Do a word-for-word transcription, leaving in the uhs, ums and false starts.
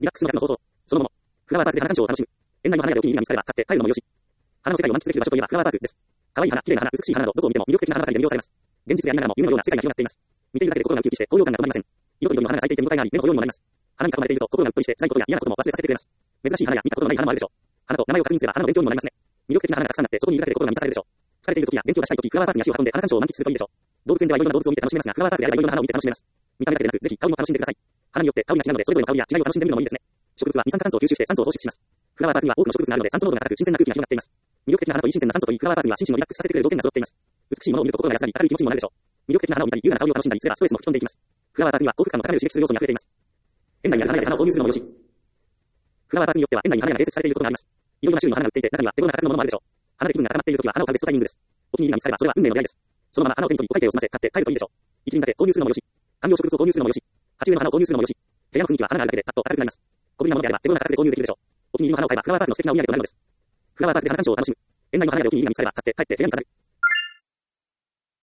リラックスの楽の方法。そのもの。フラワーパークで花鑑賞を楽しむ。園内の花屋でお気に入りが見つかれば買って帰るのもよし。花の世界を満喫できる場所といえばフラワーパークです。可愛い花、綺麗な花、美しい花などどこを見ても魅力的な花ばかりで魅了されます。現実でありながらも夢のような世界が広がっています。見ているだけで心がウキウキして高揚感が止まりません。色とりどりの花が咲いていて見応えがあり目の保養にもなります。花に囲まれていると心がうっとりして辛いことや嫌なことも忘れさせてくれます。珍しい花や見たことのない花もあるでしょう。花と名前を確認すれば花の勉強にもなりますね。魅力的な花がたくさんあってそこにいるだけで心が満たされるでしょう。疲れている時や勉強がしたい時フラワーパークに足を運んで花鑑賞を満喫するといいでしょう。動物園ではいろいろな動物を見て楽しめますがフラワーパークであればいろいろな花を見て楽しめます。見た目だけでなくぜひ香りも楽しんでください。花によって香りが違うのでそれぞれの香りや違いを楽しんでみるのもいいですね。植物は二酸化炭素を吸収して酸素を放出します。フラワーパークには多くの植物があるので酸素濃度が高く新鮮な空気が広がっています。魅力的な花といい新鮮な酸素といいフラワーパークには心身をリラックスさせてくれる条件が揃っています。美しいものを見ると心が安らぎ明るい気持ちにもなるでしょう。魅力的な花を見たり優雅な香りを楽しんだりすればストレスも吹き飛んでいきます。フラワーパークには幸福感の高める刺激する要素に溢れています。園内にある花屋で花を購入するのもよし。フラワーパークによっては園内に花屋が併設されていることがあります。いろいろな種類の花が売っていて中には手頃な価格のものもあるでしょう。花で気分が高まっている時は花を買うベストタイミングです。お気に入りが見つかればそれは運命の出会いです。そのまま花を手に取りお会計を済ませ買って帰るといいでしょう。一輪だけ購入するのもよし。観葉植物を購入するのもよし。鉢植えの花を購入するのもよし。部屋の雰囲気は花があるだけでパッと明るくなります。小ぶりなものであれば手頃な価格で購入できるでしょう。お気に入りの花を買えばフラワーパークの素敵なお土産となるのです。フラワーパークで花鑑賞を楽しむ。園内の花屋でお気に入りが見つかれば買って帰って部屋に飾る。